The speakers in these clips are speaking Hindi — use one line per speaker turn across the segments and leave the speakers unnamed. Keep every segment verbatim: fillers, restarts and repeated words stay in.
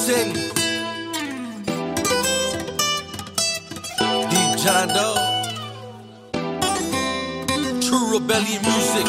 City. D. John Doe. True Rebellion Music.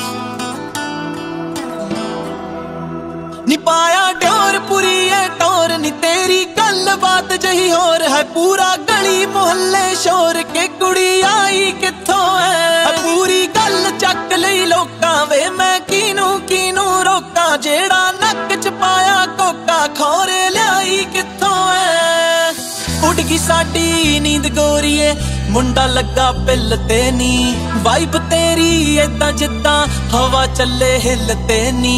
नी पाया डोर पूरी है टोर नी तेरी गल बात जही होर है पूरा गली मोहल्ले शोर के कुड़ी आई किथों है पूरी गल चक लई लोकां वे मैं किनू किनू रोका जेड़ा नक च पाया कोका खोरे ल्याई किथों है उड़ गई साडी नींद गोरीए मुंडा लगा पिल ते नी वाइब तेरी ऐदां जिद्दां हवा चले हिल ते नी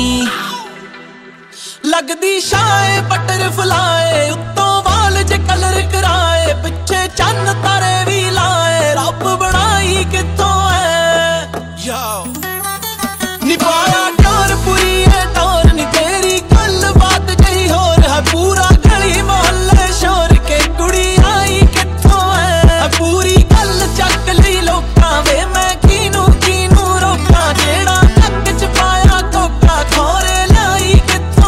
लगदी शाए बटरफ्लाए उत्तों वाल जे कलर कराए पिछे चन्न तारे भी लाए रब बनाई किथों है
Yo.
नी पाया डोर पूरी है टोर नी तेरी गल बात जही होर है पूरा गली मोहल्ले शोर के कुड़ी आई किथों है पूरी गल चक लई लोकां वे मैं किनू किनू रोका जेड़ा नक च पाया कोका खोरे लाई किथों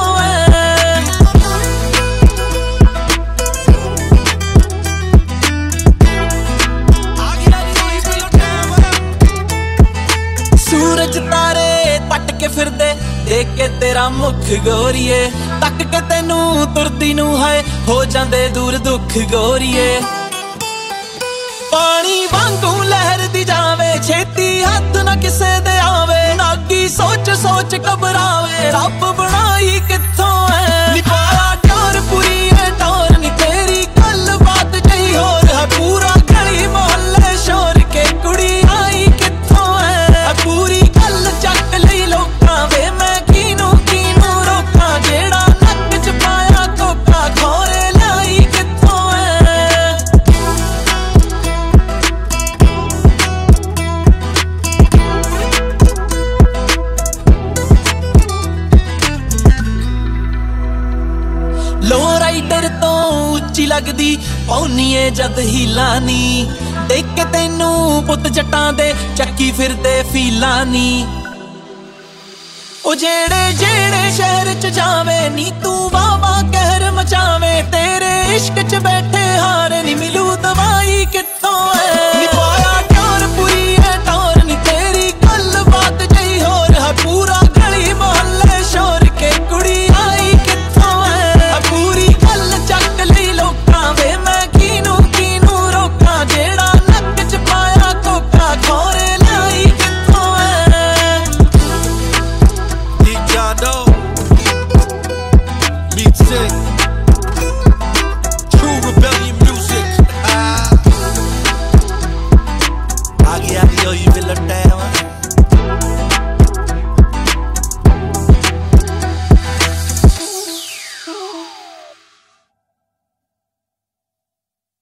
सूरज तारे पट के फिरदे देख के तेरा मुख गोरीए तक के तेनू तुरदी नू है हो जांदे दूर दुख गोरीए पानी वांगू लहर दी जावे छेती हथ ना किसे दे आवे नागी सोच सोच घबरावे रब बनाई किथों है नी पाया डोर पूरी है टोर नी तेरी गल बात जही होर है पूरा गली मोहल्ले शोर के कुड़ी आई किथों है पूरी गल चक लई लोकां वे मैं किनू किनू रोका जेड़ा नक च पाया कोका खोरे लाई किथों है लो राइडर तो उच्ची लगदी पौनीए जद हीला नी देख के तेनू पुत जट्टां दे चक्की फिरदे फीला नी ओ जेड़े जेड़े शहर च जावे नी तू वावा कहर मचावे तेरे इश्क च बैठे हार नी मिलू दवाई किथों है।